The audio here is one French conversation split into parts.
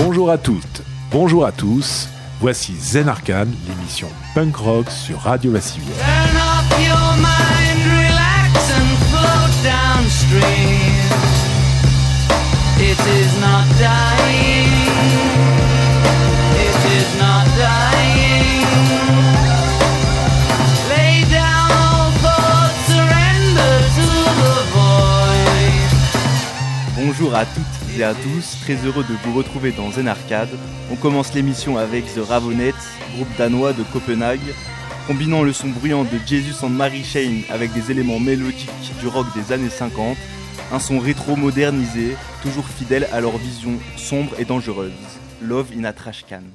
Bonjour à toutes, bonjour à tous, voici Zen Arcane, l'émission punk rock sur Radio La Civière. Turn off your mind, relax and float downstream. It is not dying, it is not dying. Lay down all thoughts, surrender to the void. Bonjour à toutes et à tous, très heureux de vous retrouver dans Zen Arcade. On commence l'émission avec The Raveonettes, groupe danois de Copenhague. Combinant le son bruyant de Jesus and Mary Chain avec des éléments mélodiques du rock des années 50, un son rétro-modernisé, toujours fidèle à leur vision sombre et dangereuse. Love in a Trash Can.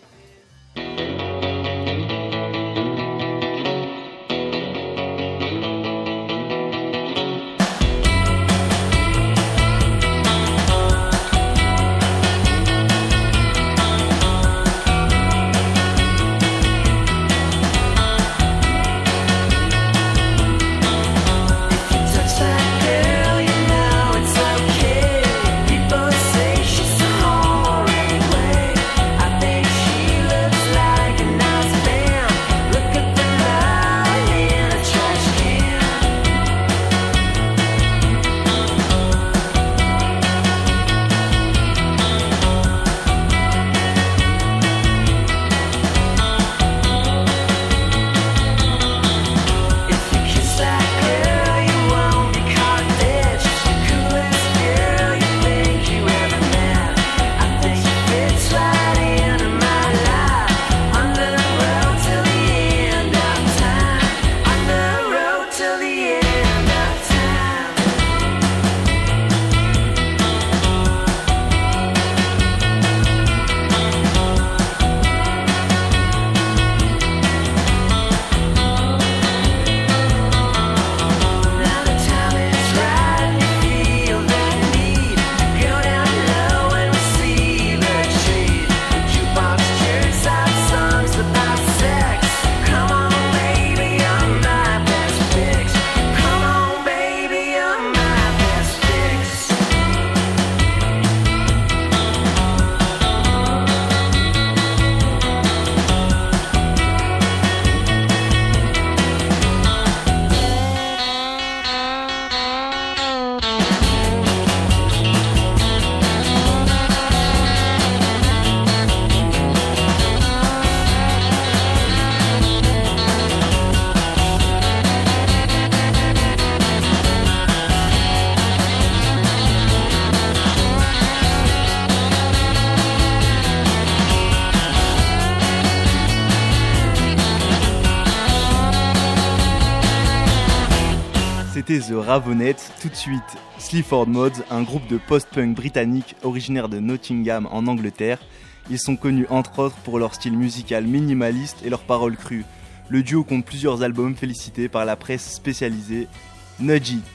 C'était The Raveonettes, tout de suite Sleaford Mods, un groupe de post-punk britannique originaire de Nottingham en Angleterre. Ils sont connus entre autres pour leur style musical minimaliste et leurs paroles crues. Le duo compte plusieurs albums félicités par la presse spécialisée. Nudge It.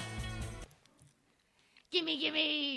Gimme, gimme!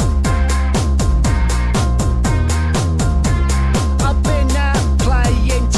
I've been out playing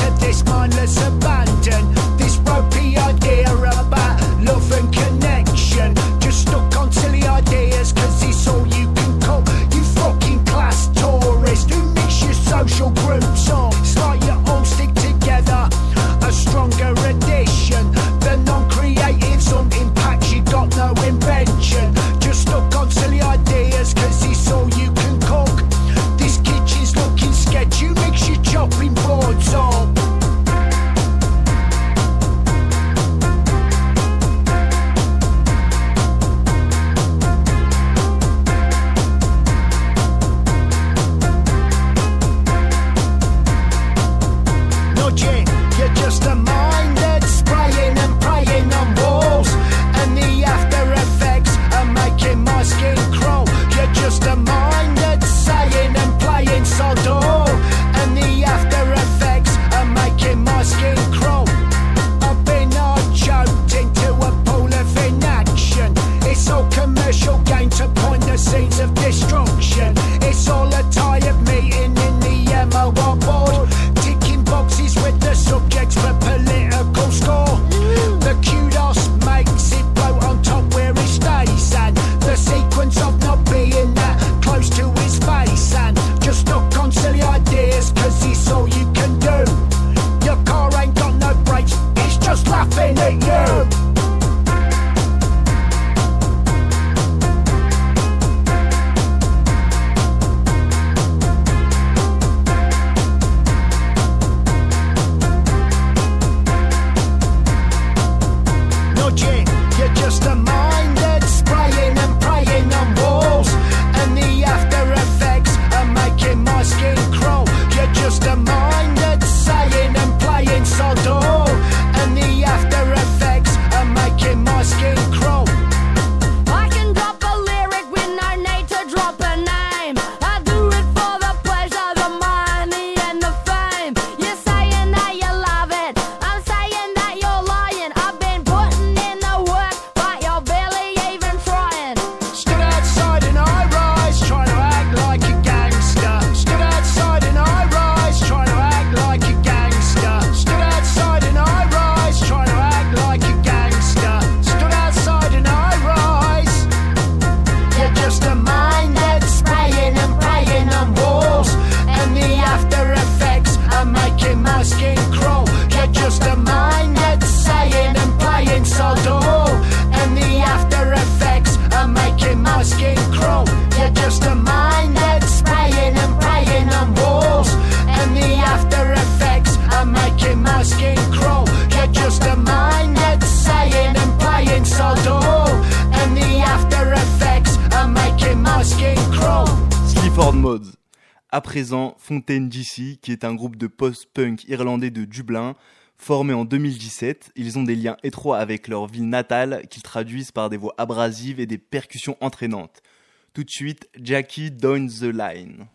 À présent, Fontaine DC, qui est un groupe de post-punk irlandais de Dublin, formé en 2017. Ils ont des liens étroits avec leur ville natale qu'ils traduisent par des voix abrasives et des percussions entraînantes. Tout de suite, Jackie Down the Line.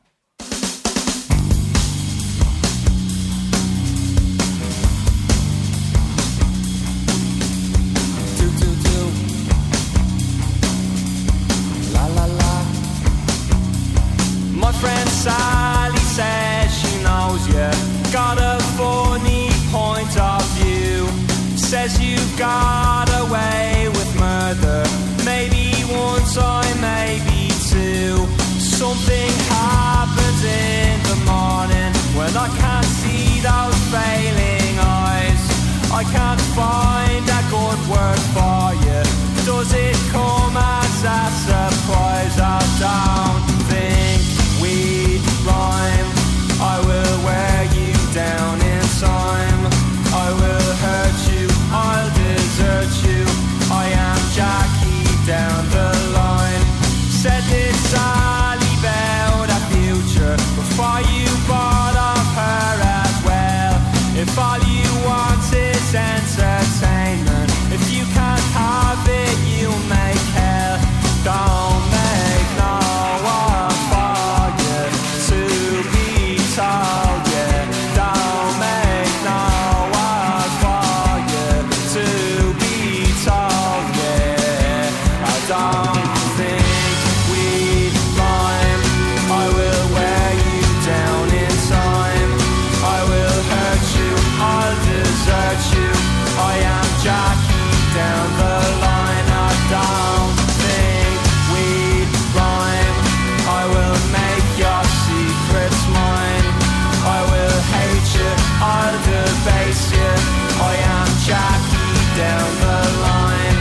My friend Sally says she knows you got a funny point of view. Says you got away with murder, maybe one time, maybe two. Something happens in the morning when I can't see those failing eyes. I can't find a good word for you. Does it come as a surprise? I don't think we'd rhyme. I will wear you down in time. I will hurt you, I'll desert you. I am Jackie down the line. Said this Sally about a future before you bought off her as well. If all you want is entertainment, if you can't have it, you'll make hell. Don't make no one for you to be told, yeah. Don't make no one for you to be told, yeah. I don't think we'd rhyme. I will wear you down in time. I will hurt you, I'll desert you. I am Jackie down the line. I don't think we'd rhyme. I will make your secrets mine. I will hate you, I'll debase you. I am Jackie down the line.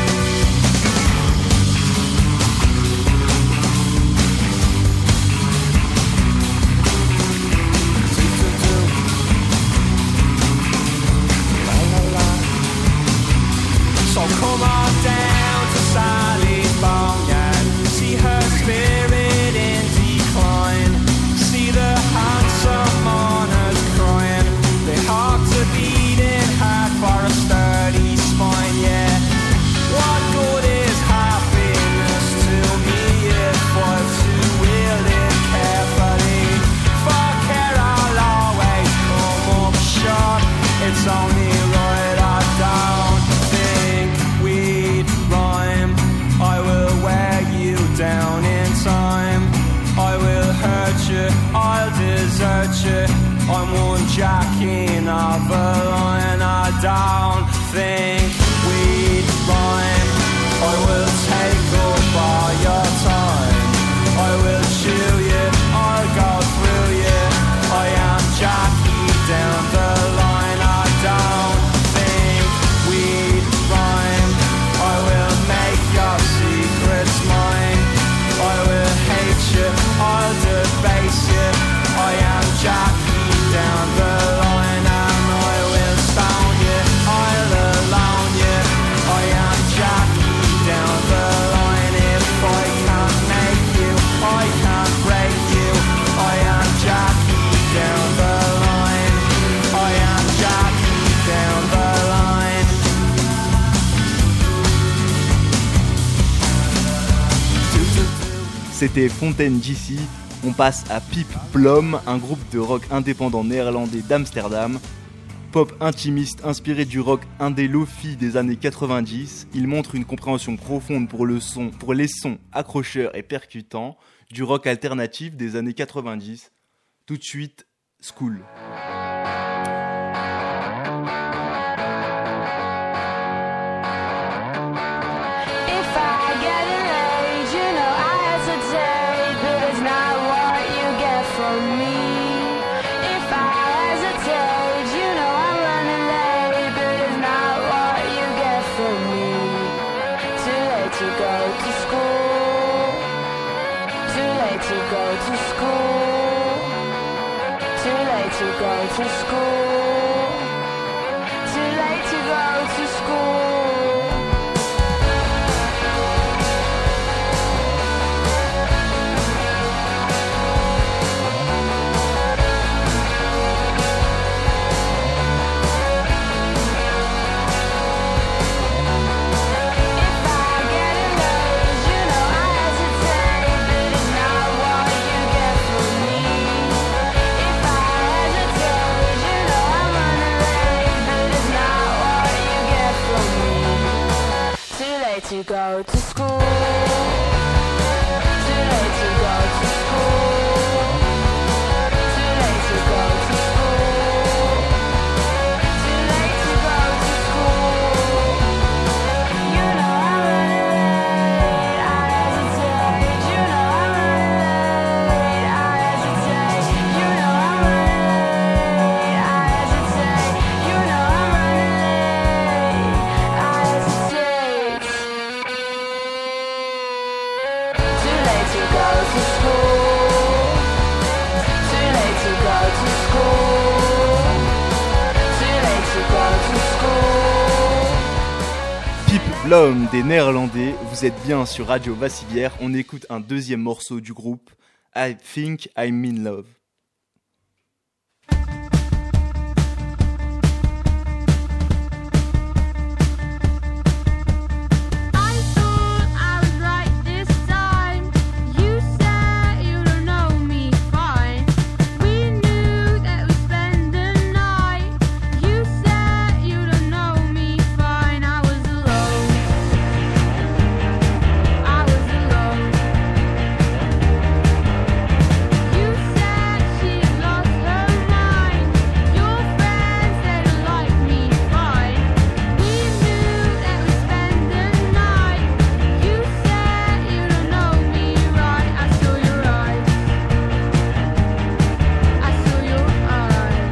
So come on down to Sally's boneyard. See her spirit in decline. See the handsome mourners crying. They have to beat it hard for a sturdy spine, yeah. What good is happiness to me if I'm to wield it carefully? For care I'll always come up short. It's only right I don't think we'd rhyme. I will wear you down in time. I will hurt you, I'll desert you. I'm one Jackie of a line. I don't think we'd rhyme. I will take up all your time. I will chew you, I'll go through you. I am Jackie down the line. I don't think we'd rhyme. I will make your secrets mine. I will hate you, I'll debase you. I am Jackie down the line. And I will stone you, I'll alone you. I am Jackie down the line. If I can't make you, I can't break you. I am Jackie down the line. I am Jackie down the line. C'était Fontaine DC. On passe à Pip Blom, un groupe de rock indépendant néerlandais d'Amsterdam. Pop intimiste inspiré du rock indé lofi des années 90, il montre une compréhension profonde pour les sons accrocheurs et percutants du rock alternatif des années 90. Tout de suite, School. If I get an age, you know I hesitate, but it's not what you get from me. If I hesitate, you know I'm running late, but it's not what you get from me. Too late to go to school. Too late to go to school. Too late to go to school. Too late to go to school. go to school. Too late to go to school. Too late to go to school. Too late to go to school. You know I'm running late, I hesitate. You know I'm running late, I hesitate. You know I'm running late, I hesitate. You know I'm running late, I hesitate. Too late to go to school. Too late to go to school. Too late to go to school. Pip Blom des Néerlandais, vous êtes bien sur Radio Vassivière, on écoute un deuxième morceau du groupe, I Think I'm in Love. I thought I was right this time. You said you don't know me fine. We knew that we'd spend the night. You said you don't know me fine. I was alone. I was alone. You said she lost her mind. Your friends they don't like me fine. We knew that we'd spend the night. You said you don't know me right. I saw your eyes. I saw your eyes.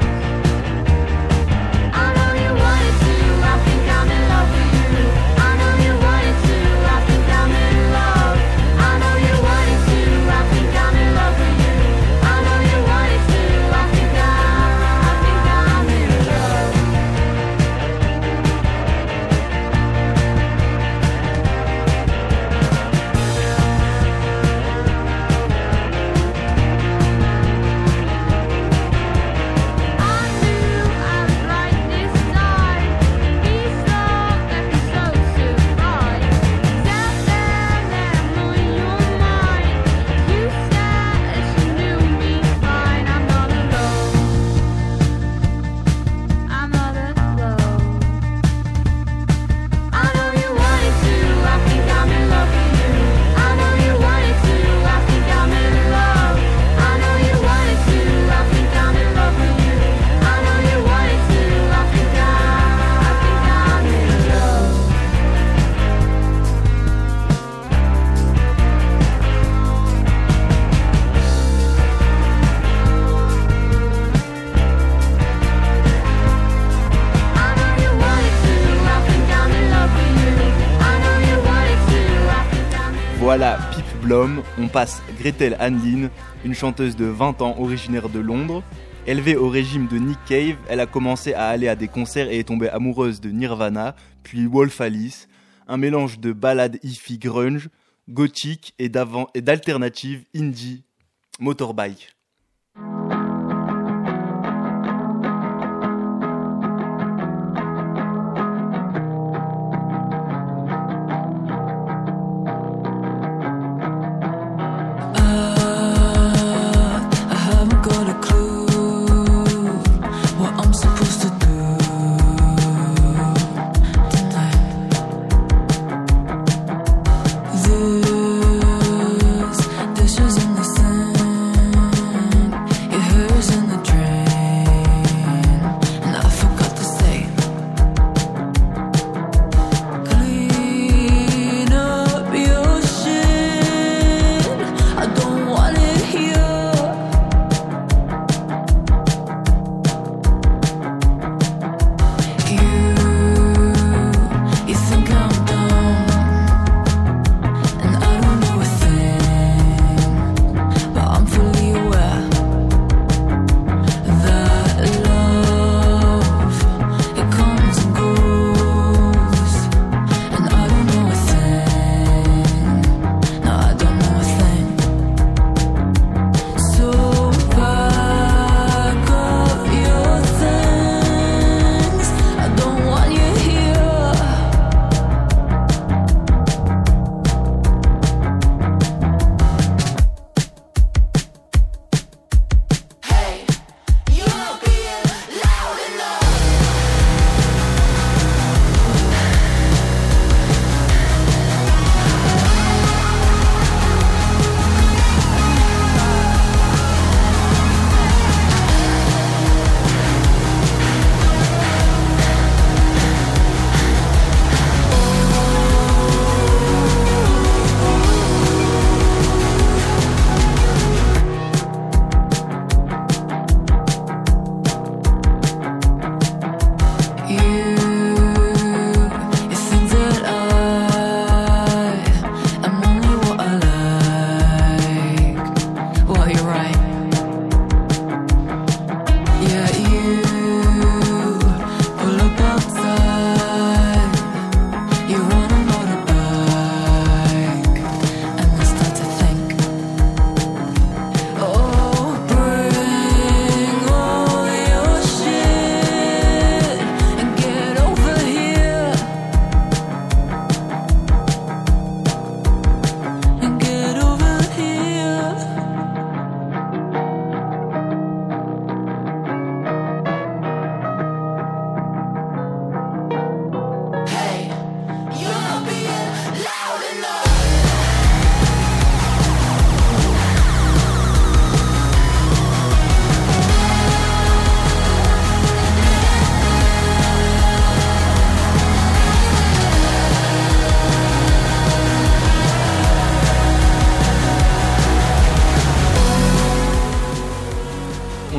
I know you wanted to. I think I'm in love with you. I know you wanted to. I think I'm in love. I know you wanted to. I think I'm in love with you. I know you wanted to. I think I'm in love. I knew I was right this time. These songs left me so surprised. Tell them that I'm on your mind. You said that you knew me fine. I'm not alone. I'm not alone. I know you wanted to. I think I'm in love with you. I know you wanted to. I think I'm in love. I know you wanted to. I think I'm in love with you. I know you wanted to. I think I'm in love. I know you wanted to. I think I'm in love with you. I know you wanted to. I think I'm in Voilà, Pip Blom, on passe Gretel Hanlin, une chanteuse de 20 ans originaire de Londres. Élevée au régime de Nick Cave, elle a commencé à aller à des concerts et est tombée amoureuse de Nirvana, puis Wolf Alice, un mélange de ballades hippie grunge, gothique et d'alternative indie, motorbike. I haven't got a clue what I'm supposed to do tonight. This dish is in the sink.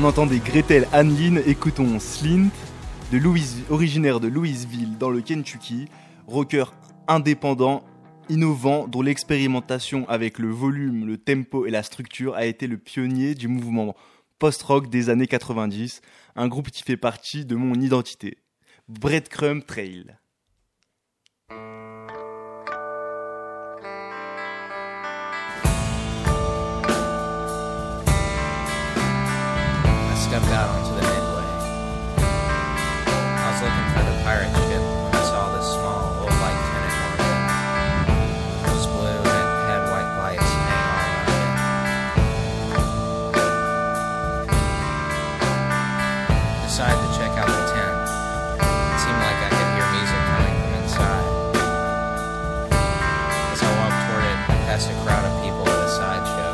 On entendait Gretel Hanlin, écoutons Slint, originaire de Louisville dans le Kentucky, rocker indépendant, innovant, dont l'expérimentation avec le volume, le tempo et la structure a été le pionnier du mouvement post-rock des années 90, un groupe qui fait partie de mon identité. Breadcrumb Trail. I stepped out onto the midway. I was looking for the pirate ship when I saw this small, old white tenant motor. It was blue and it had white lights hanging all around it. Decided to check out the tent. It seemed like I could hear music coming from inside. As I walked toward it, I passed a crowd of people at a sideshow.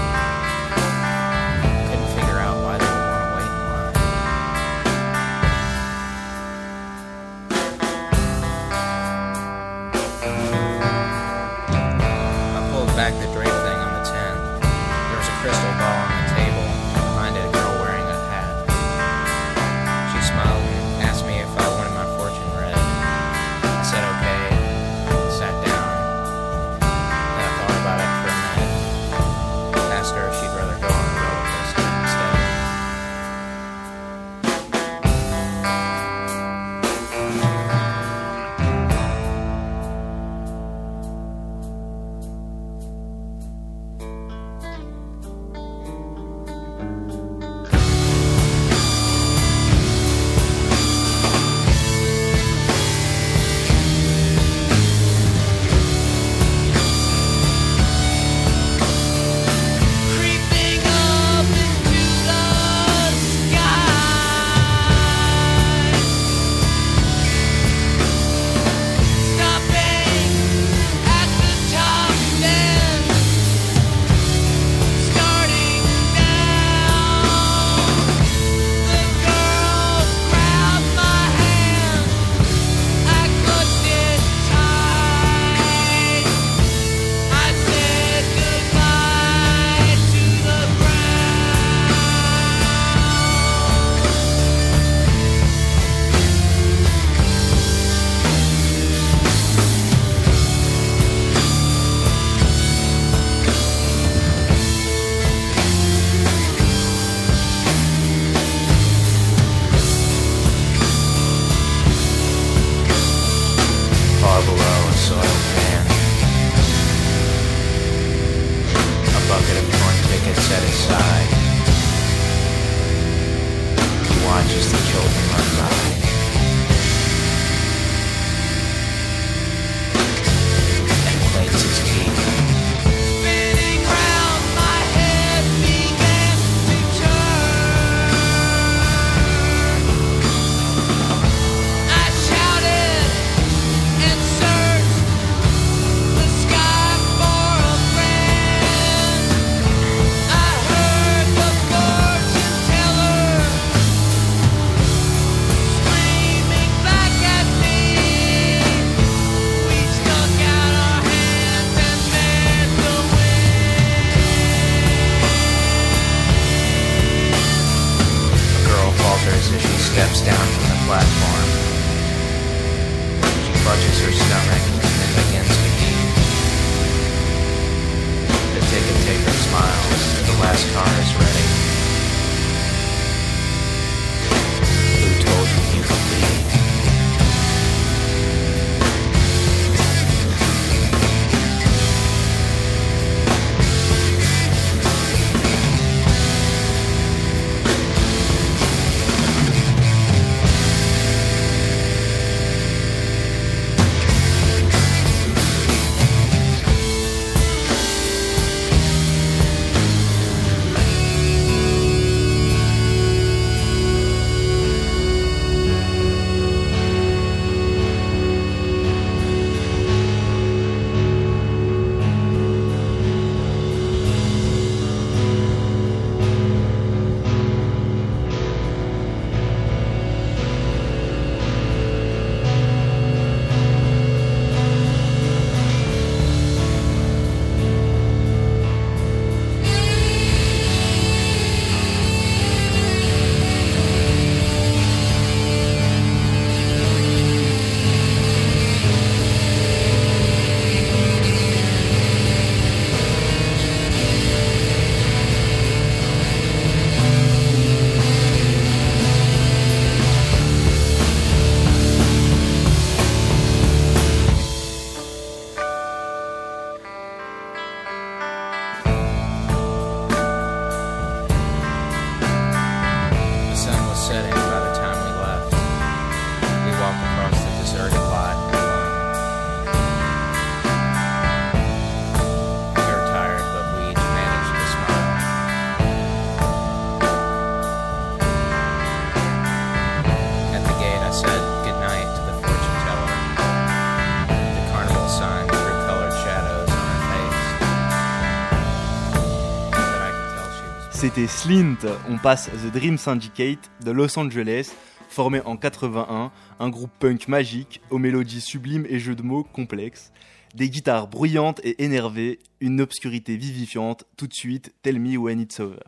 Couldn't figure out why they would want to wait in line. I pulled back the drape thing on the tent. There was a crystal ball on the table, and behind it a girl wearing a hat. She smiled and asked me if I wanted my fortune read. I said okay, and sat down. Then I thought about it for a minute. Asked her if she'd rather go on a roller coaster instead. Creeping up into the sky, stopping at the top, then starting down. The girl grabbed my hand, I clutched it tight. I said goodbye to the ground. Far below a soiled pan. A bucket of torn tickets set aside. He watches the children run by. And plates his teeth. Spinning round, my head began to turn. I shouted and searched the sky for a friend. I heard the fortune teller screaming back at me. We stuck out our hands and met the A girl falters as she steps down from the platform. She clutches her stomach and then begins to eat. The ticket taker smiles. The last car is ready. Who told you you could leave? said goodnight to the fortune teller. The carnival sun threw colored shadows on her face. But I could tell she was C'était Slint, on passe The Dream Syndicate de Los Angeles, formé en 81, un groupe punk magique, aux mélodies sublimes et jeux de mots complexes, des guitares bruyantes et énervées, une obscurité vivifiante, tout de suite, Tell Me When It's Over.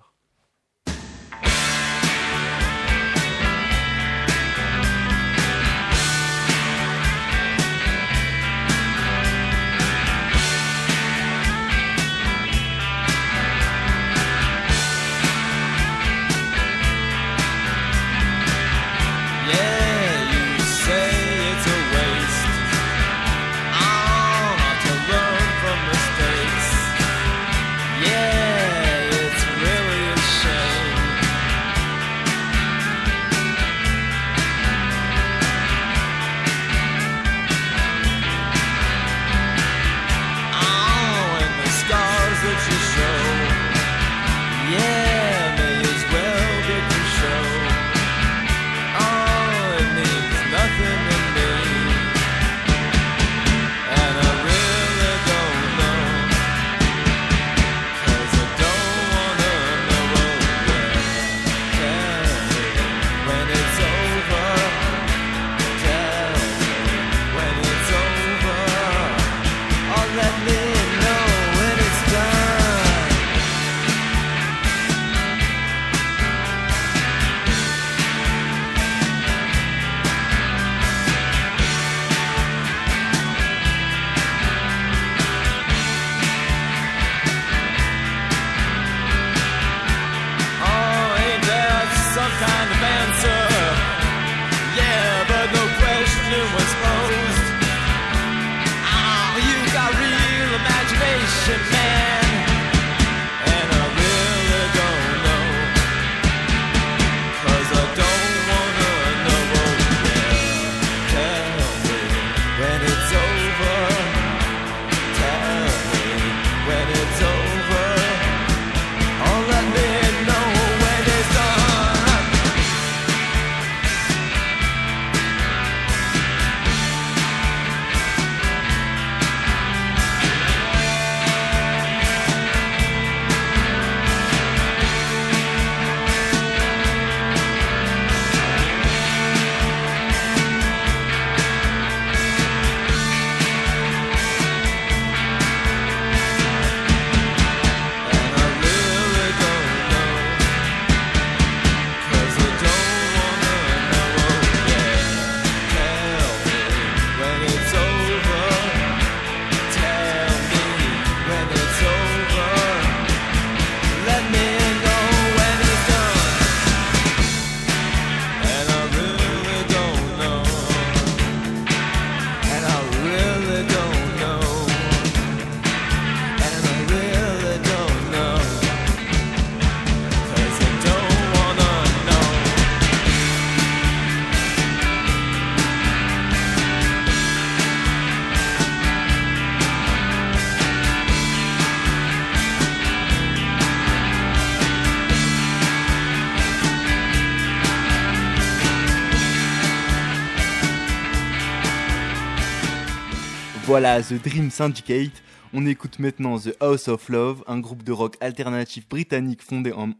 Voilà, The Dream Syndicate. On écoute maintenant The House of Love, un groupe de rock alternatif britannique fondé en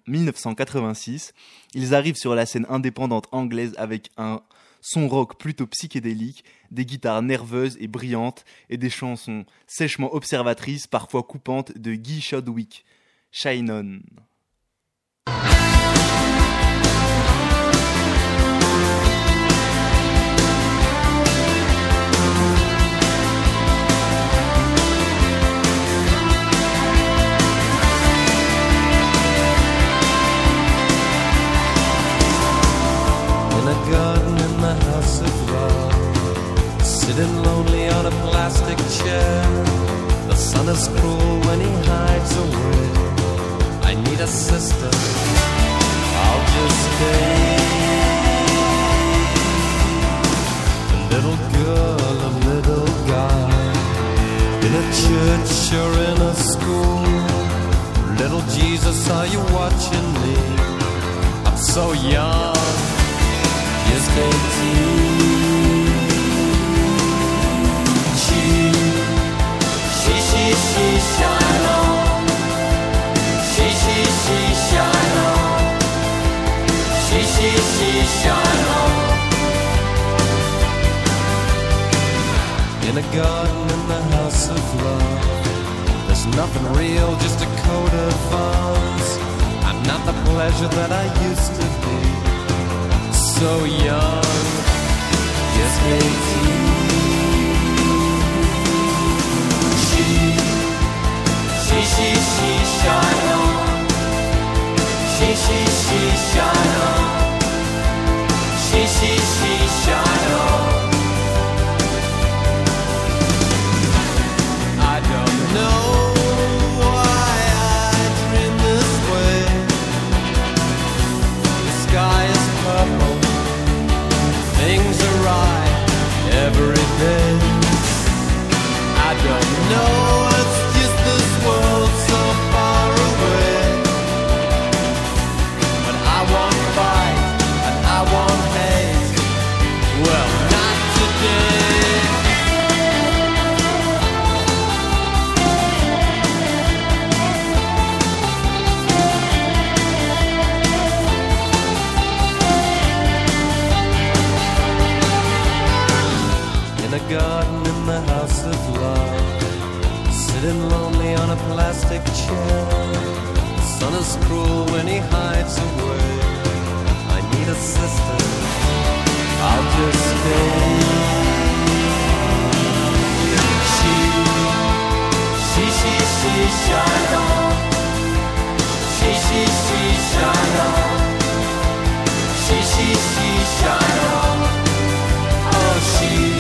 1986. Ils arrivent sur la scène indépendante anglaise avec un son rock plutôt psychédélique, des guitares nerveuses et brillantes et des chansons sèchement observatrices, parfois coupantes, de Guy Chadwick. Shine On. In a garden in the house of love, sitting lonely on a plastic chair. The sun is cruel when he hides away. I need a sister, I'll just stay. A little girl, a little guy, in a church or in a school. Little Jesus, are you watching me? I'm so young, just 18. garden in the house of love. There's nothing real, just a coat of arms. I'm not the pleasure that I used to be. So young, just 18. She, shine on. She, shine on. She, shine on. I don't know why I dream this way. The sky is purple, things are right every day. I don't know, it's just this world so far away. But I won't fight and I won't hate. Well, not today. In a garden in the house of love, sitting lonely on a plastic chair. The sun is cruel when he hides away. I need a sister, I'll just stay. She, shine on. She, shine on. She, shine on. Oh, she,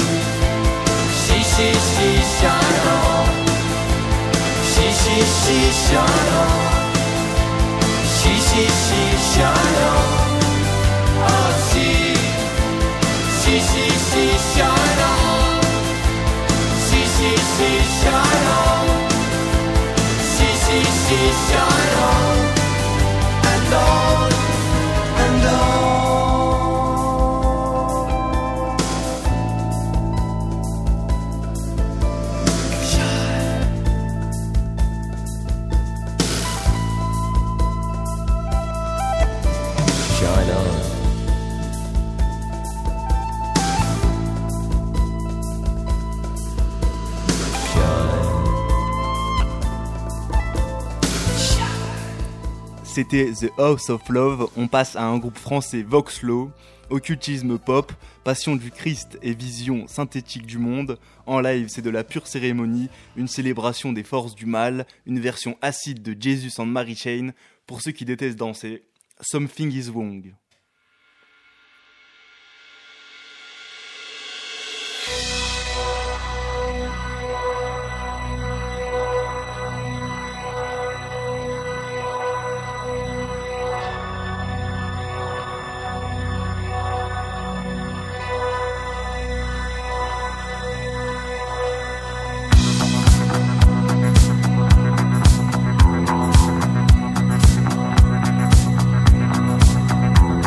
shine on. She, shine on. She, shine on. Oh, she, shine on. She, shine on. She, shine on. And on, and on. Shine on. C'était The House of Love. On passe à un groupe français Voxlo. Occultisme pop, passion du Christ et vision synthétique du monde. En live, c'est de la pure cérémonie, une célébration des forces du mal, une version acide de Jesus and Mary Chain. Pour ceux qui détestent danser, Something is Wrong. Something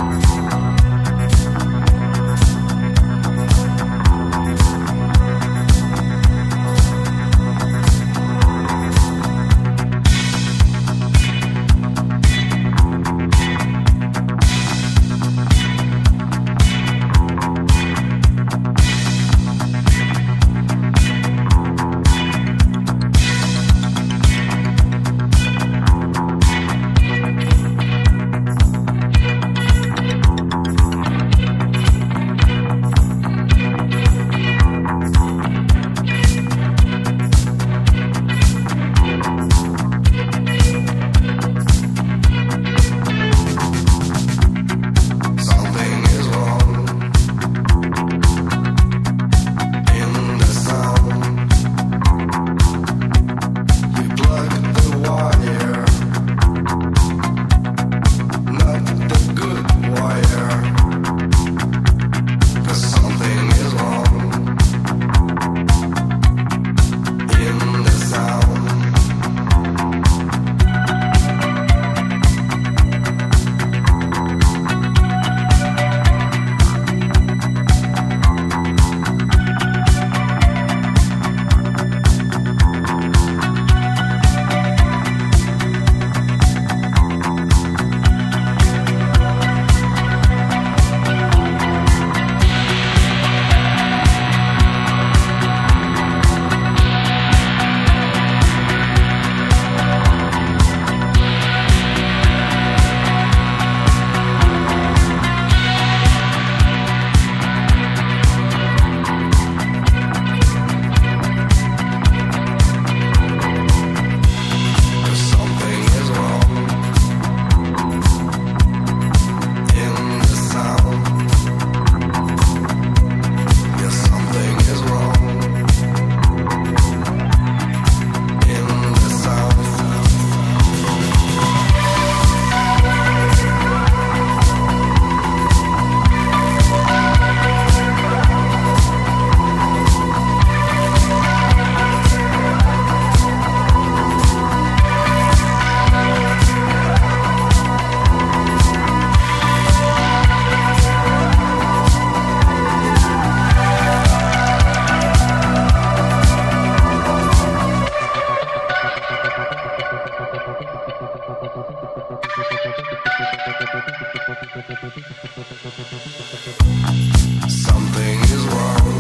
Something is wrong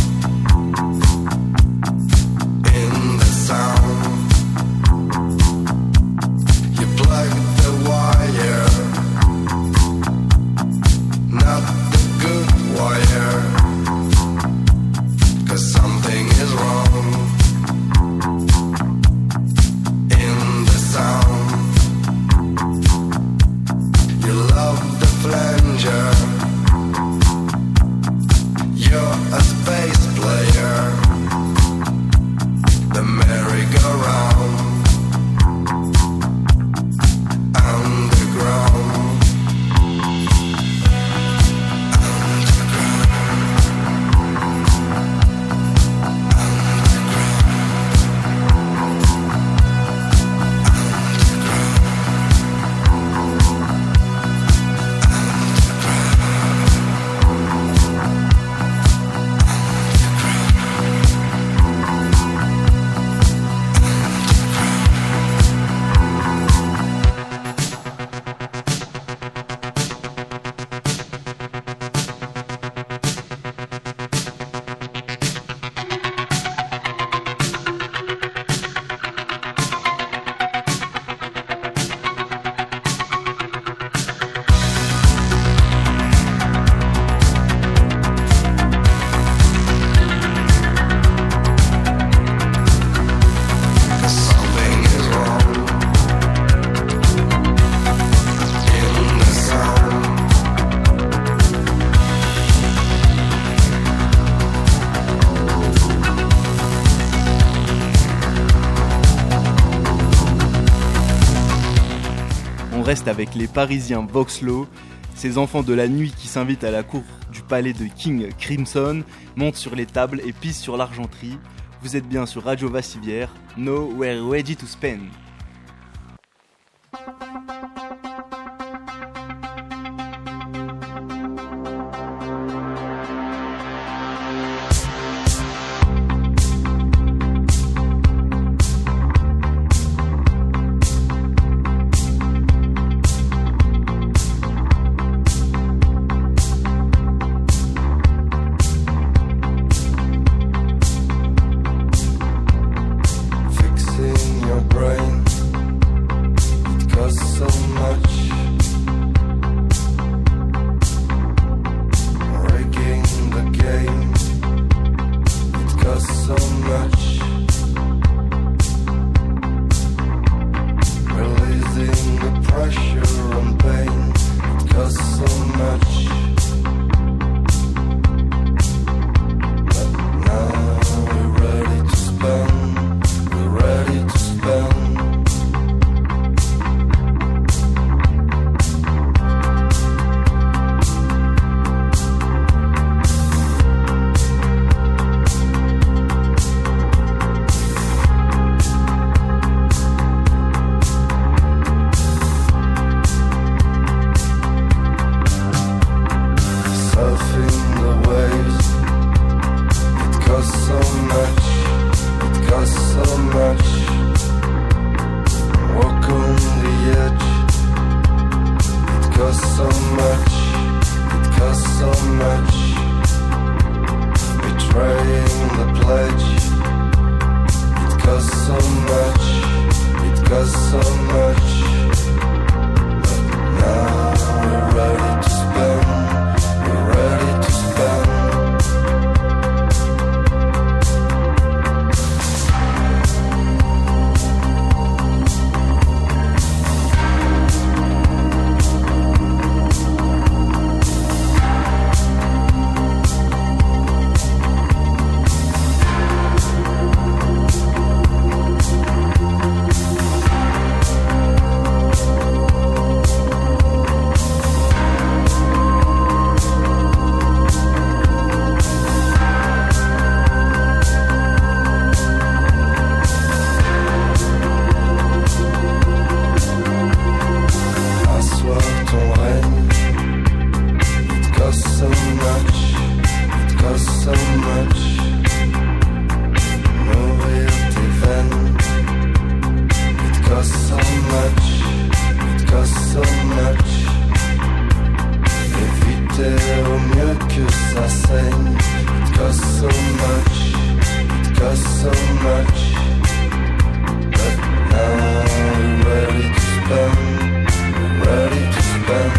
in the sound. You plug the wire, not the good wire, 'cause something is wrong in the sound. You love the flanger, you're a space player, the merry-go-round, underground. Reste avec les Parisiens Voxlo, ces enfants de la nuit qui s'invitent à la cour du palais de King Crimson, montent sur les tables et pissent sur l'argenterie. Vous êtes bien sur Radio Vassivière. Now we're ready to spend. Fixing your brain, it costs so much. Breaking the game, it costs so much. Releasing the pressure and pain, it costs so much. But now we're ready to spend, we're ready to spend. Surfing the waves, it costs so much, it costs so much. Walk on the edge, it costs so much, it costs so much. Betraying the pledge, it costs so much, it costs so much. But now we're ready to spend, we're ready to spend. que ça saigne. It costs so much, it costs so much. But now we're ready to spend, we're ready to spend.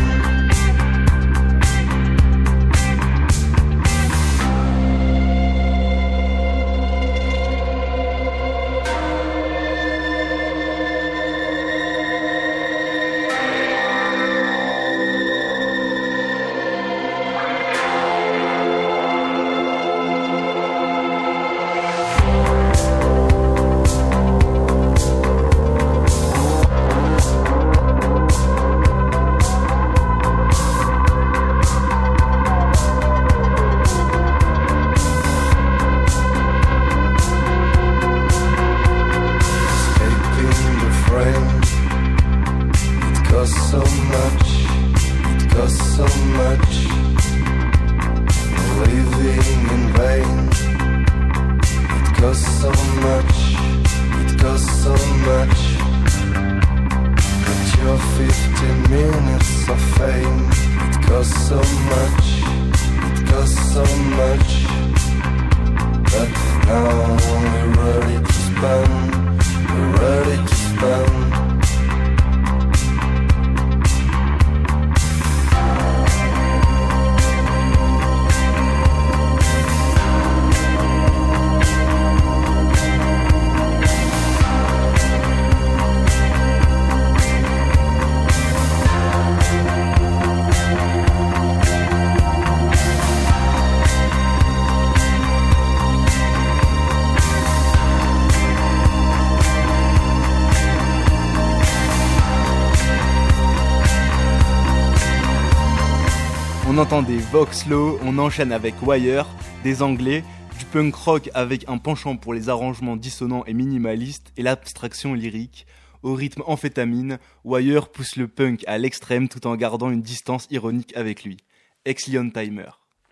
On entend des Vox Low, on enchaîne avec Wire, des Anglais, du punk rock avec un penchant pour les arrangements dissonants et minimalistes et l'abstraction lyrique. Au rythme amphétamine, Wire pousse le punk à l'extrême tout en gardant une distance ironique avec lui. Ex-Leon Timer.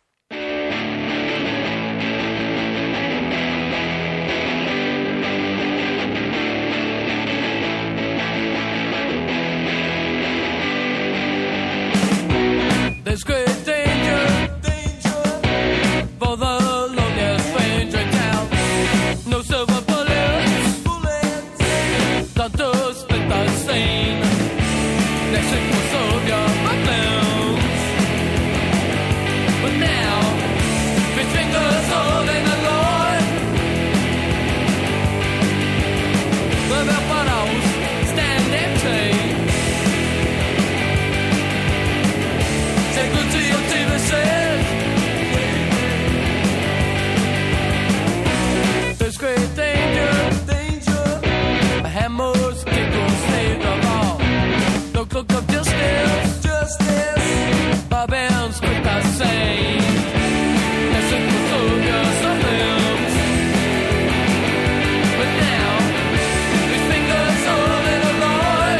There's great danger for the loneliest stranger in town. No silver bullets, done to split the scene. Next week will solve your problems. But now, his fingers holding the Lord. The bottles stand empty. Take good to your TV set. There's great danger. A hammer's tickles save the law. No cloak of justice. Barbarians quick to say. Let's look for soldiers of limbs. But now, his fingers holding the Lord.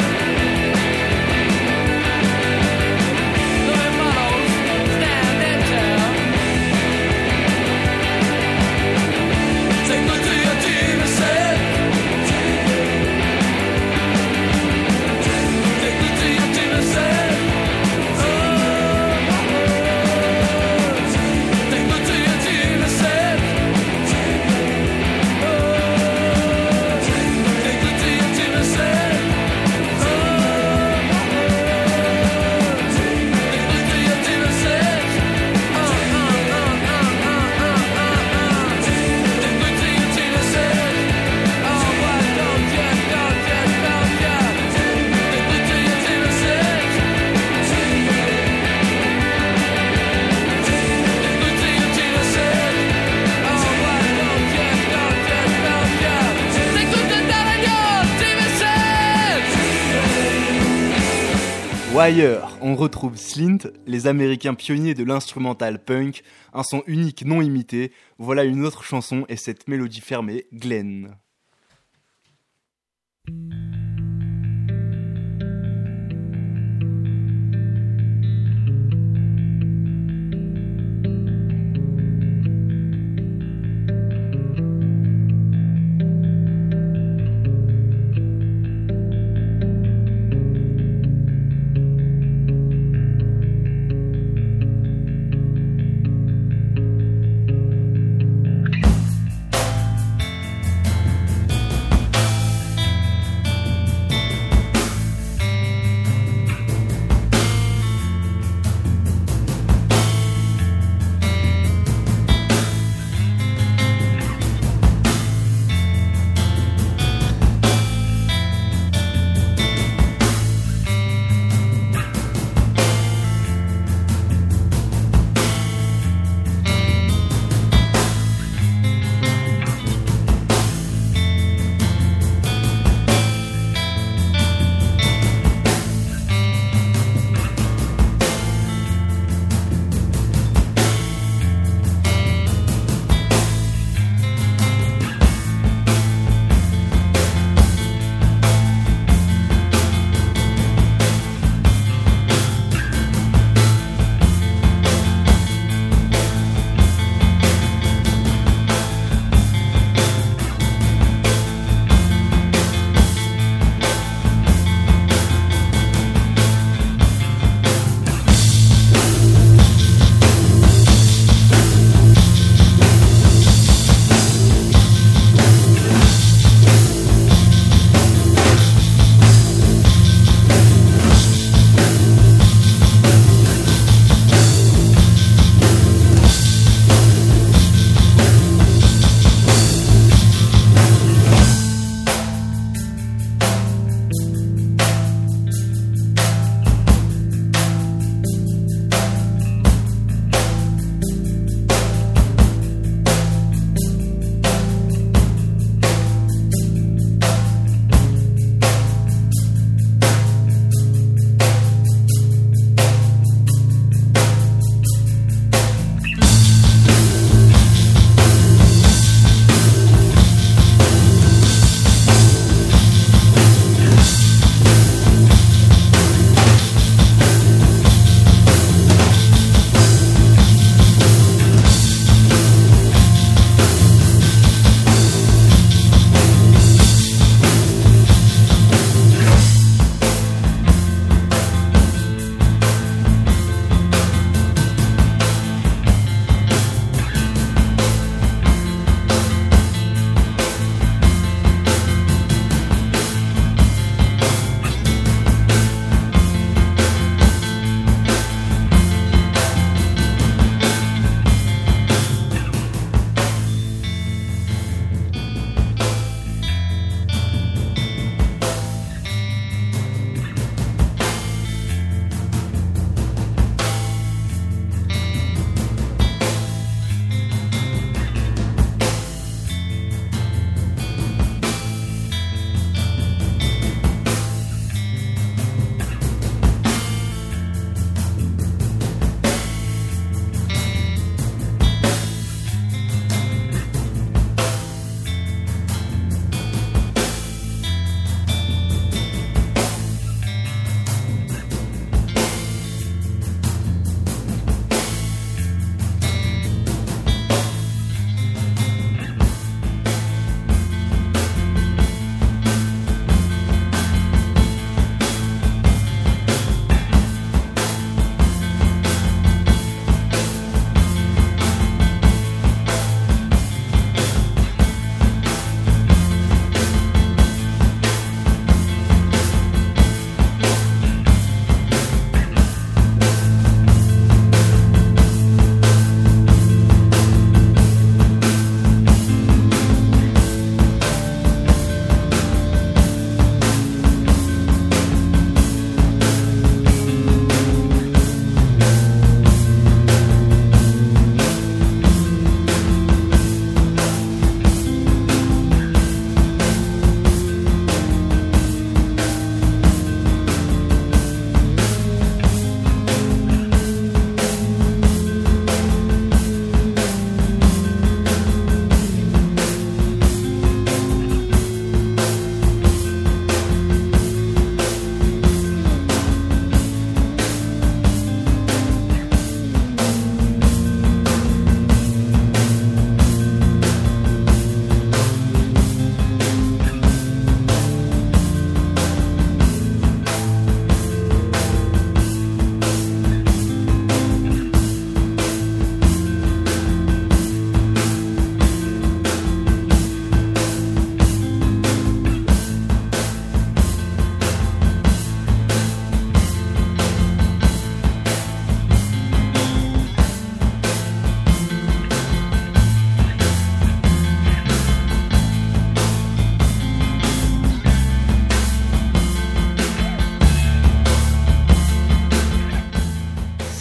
Wire, on retrouve Slint, les Américains pionniers de l'instrumental punk, un son unique non imité. Voilà une autre chanson et cette mélodie fermée, Glenn.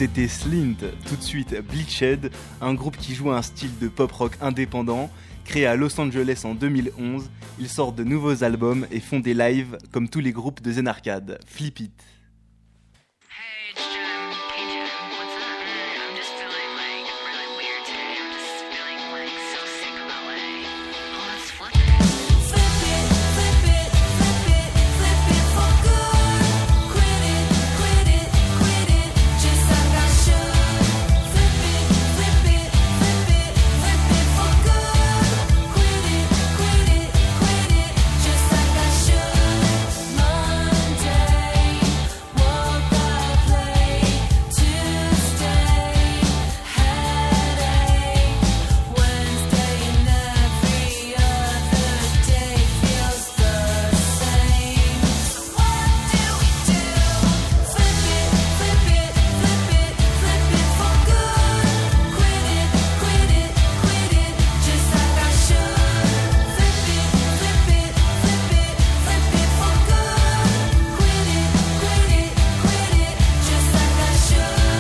C'était Slint, tout de suite Bleached, un groupe qui joue un style de pop-rock indépendant. Créé à Los Angeles en 2011, ils sortent de nouveaux albums et font des lives comme tous les groupes de Zen Arcade. Flip It. Hey, it's Jem. Hey, Jem. What's up? I'm just feeling like really weird today. I'm just feeling like so sick of LA. Oh, let's flip it. Flip it, flip it, flip it, flip it for good. Quit it, quit it, quit it, just like I should. Flip it, flip it, flip it, flip it for good. Quit it, quit it, quit it, just like I should. Monday, woke up late. Tuesday, headache. Wednesday and every other day feels the same. What do we do? Flip it, flip it, flip it, flip it for good. Quit it, quit it, quit it, just like I should. Flip it, flip it, flip it, flip it for good. Quit it, quit it, quit it, just like I should.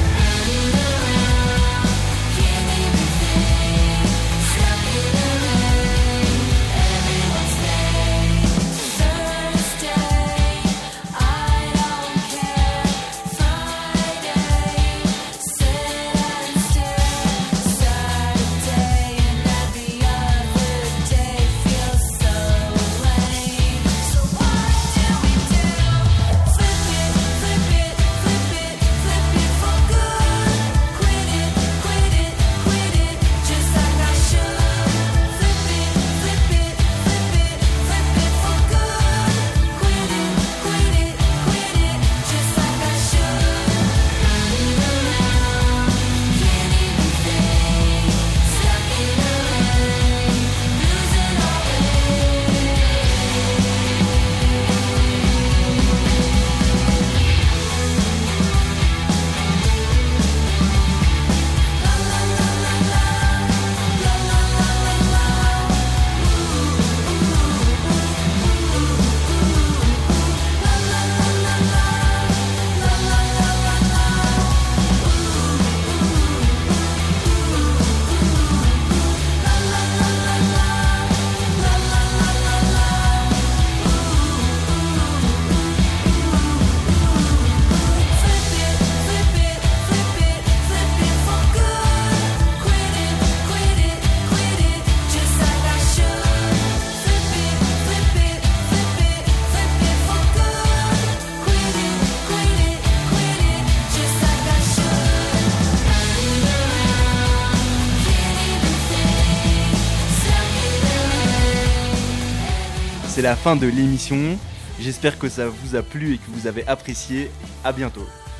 Can't even think, stuck in the rain. Every Wednesday, Thursday, I don't care. Friday, sit and stare. Saturday and every other day feels so lame. So what do we do? Flip it, flip it, flip it, flip it for good. Quit it, quit it, quit it, just like I should. Flip it, flip it, flip it, flip it for good. Quit it, quit it, quit it, just like I should. Can't even think, stuck in the rain, losing all C'est la fin de l'émission. J'espère que ça vous a plu et que vous avez apprécié. À bientôt.